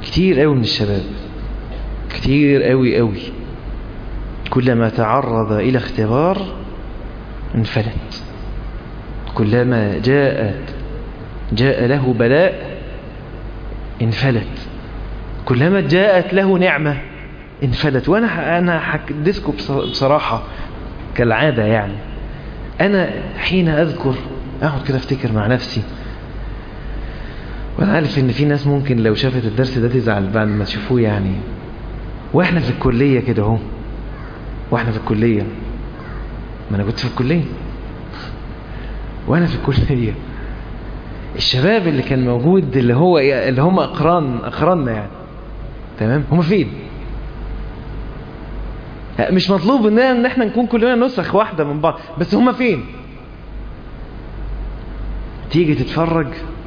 كتير قوي من الشباب، كتير قوي كلما تعرض إلى اختبار انفلت، كلما جاء له بلاء انفلت، كلما جاءت له نعمة انفلت. وأنا هحدثكم بصراحة كالعادة يعني، أنا حين أذكر أقعد كده أفتكر مع نفسي، وأنا عارف إن في ناس ممكن لو شافت الدرس ده تزعل بعد ما تشوفوه يعني. وإحنا في الكلية كده أهو، وإحنا في الكلية، ما أنا كنت في الكلية، وأنا في الكلية الشباب اللي كان موجود اللي هم أقراننا يعني، تمام، هم فين؟ مش مطلوب ان احنا نكون كلنا نسخ واحدة من بعض، بس هم فين؟ تيجي تتفرج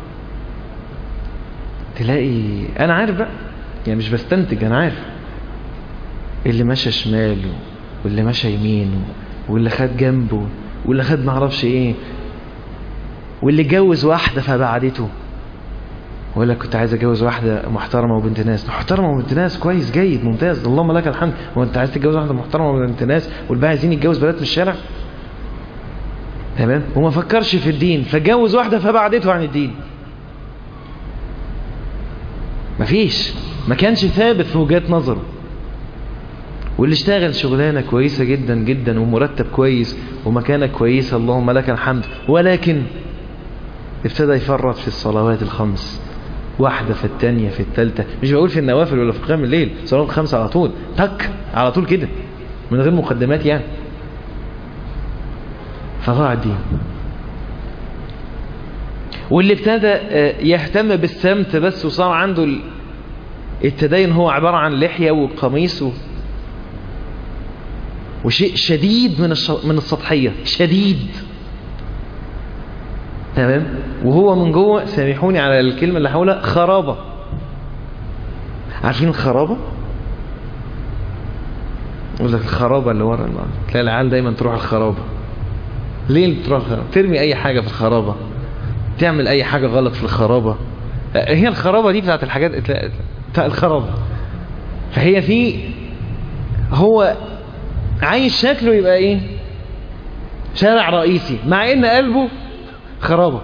تلاقي، انا عارف بقى يعني، مش بستنتج، انا عارف اللي ماشى شمال واللي ماشى يمين واللي خد جنبه واللي خد معرفش ايه، واللي اتجوز واحدة فبعدته، ولا كنت عايز اتجوز واحدة محترمة وبنت ناس. محترمة وبنت ناس كويس جيد ممتاز، اللهم لك الحمد. هو انت عايز تتجوز واحدة محترمة وبنت ناس والباقي عايزين يتجوز بنات من الشارع؟ تمام. وما فكرش في الدين فجوز واحدة فبعدته عن الدين. مفيش، ما كانش ثابت في وجهات نظره. واللي اشتغل شغلانة كويسة جدا جدا ومرتب كويس ومكانة كويسة اللهم لك الحمد، ولكن ابتدى يفرط في الصلوات الخمس، واحدة في الثانية في الثالثة، مش بقول في النوافل ولا في قيام الليل، صلوات الخمسة على طول تك على طول كده من غير مقدمات يعني. فضاع الدين. واللي ابتدى يهتم بالسمت بس وصار عنده التدين هو عبارة عن لحية وقميص وشيء شديد من السطحية، شديد، تمام، وهو من جوه، سامحوني على الكلمة اللي حولها، خرابة. عارفين الخرابة؟ يقول لك الخرابة اللي ورا تلاقي العيال دايما تروح الخرابة. ليه تروح الخرابة؟ ترمي اي حاجة في الخرابة، تعمل اي حاجة غلط في الخرابة. هي الخرابة دي بتاعت الحاجات بتاع الخرابة. فهي هو عايز شكله يبقى ايه؟ شارع رئيسي، مع ان قلبه خرابة.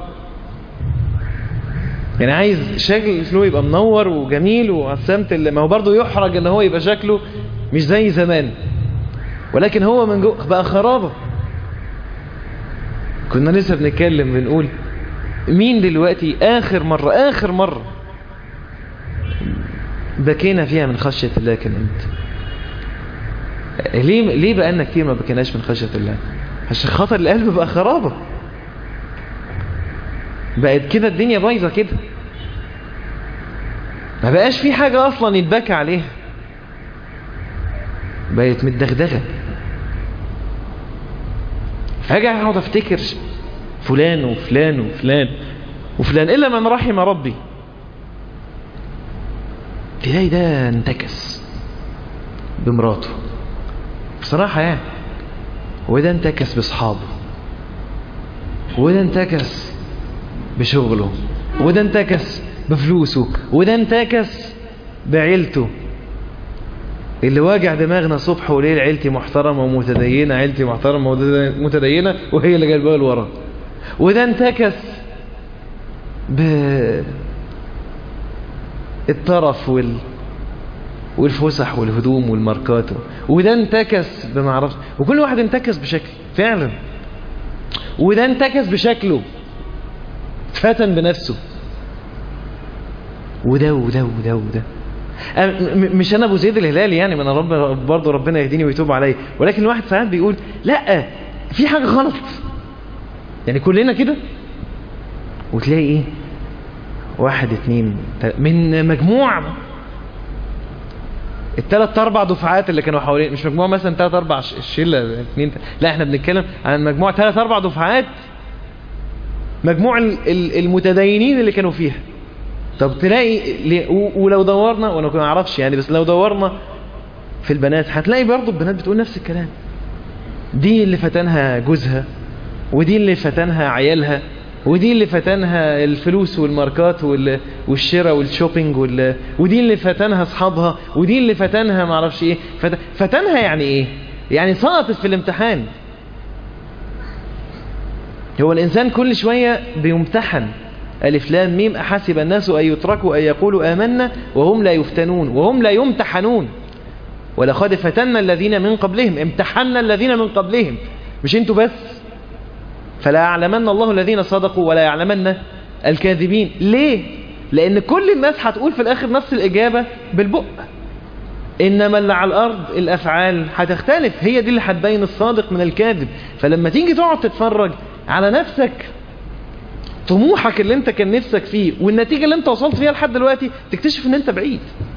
يعني عايز شكله يبقى منور وجميل وعسمت، ما هو برضه يحرج ان هو يبقى شكله مش زي زمان، ولكن هو من جوه بقى خرابة. كنا لسه بنتكلم بنقول مين دلوقتي آخر مرة بكينا فيها من خشية الله كان انت؟ ليه بقالنا كتير ما بكيناش من خشية الله؟ عشان خاطر القلب بقى خرابة، بقت كده الدنيا بايظة كده، ما بقاش في حاجة اصلا يتبكى عليها، بقت متدغدغة. فاجي اقعد افتكر فلان وفلان وفلان وفلان الا من رحم ربي، تلاقي ده انتكس بمراته بصراحة يعني، وده انتكس باصحابه، وده انتكس بشغله، وده انتكس بفلوسه، وده انتكس بعيلته. اللي واجع دماغنا صبح وليل عيلتي محترمة ومتدينة، عيلتي محترمة ومتدينة، وهي اللي جايبها لورا. وده انتكس بالطرف والفسح والهدوم والماركات، وده انتكس بمعرفش، وكل واحد انتكس بشكل فعلا. وده انتكس بشكله، فتن بنفسه، وده وده وده وده. مش انا ابو زيد الهلالي يعني، من رب برضه ربنا يهديني ويتوب علي، ولكن الواحد ساعات بيقول لا، في حاجة غلط يعني، كلنا كده. وتلاقي ايه؟ 1 2 من مجموع 3 4 دفعات اللي كانوا حوالين، مش مجموع مثلا 3 4 شله 2، لا احنا بنتكلم عن مجموع 3 4 دفعات، مجموع المتدينين اللي كانوا فيها. طب تلاقي ولو دورنا، وانا ما اعرفش يعني، بس لو دورنا في البنات هتلاقي برضو البنات بتقول نفس الكلام. دي اللي فتنها جوزها، ودي اللي فتنها عيالها، ودي اللي فتنها الفلوس والماركات والشراء والشوبينج ودي اللي فتنها اصحابها، ودي اللي فتنها معرفش ايه. فتنها يعني ايه؟ يعني سقطت في الامتحان. هو الإنسان كل شوية بيمتحن. ألف لام ميم أحسب الناس أن يتركوا أن يقولوا آمنا وهم لا يفتنون وهم لا يمتحنون ولقد فتنا الذين من قبلهم. امتحنا الذين من قبلهم، مش انتوا بس. فلا يعلمن الله الذين صدقوا ولا يعلمن الكاذبين. ليه؟ لأن كل الناس هتقول في الآخر نفس الإجابة بالبق، إنما اللي على الأرض الأفعال هتختلف، هي دي اللي هتبين الصادق من الكاذب. فلما تيجي تقعد تتفرج على نفسك، طموحك اللي انت كان نفسك فيه والنتيجة اللي انت وصلت فيها لحد دلوقتي، تكتشف ان انت بعيد.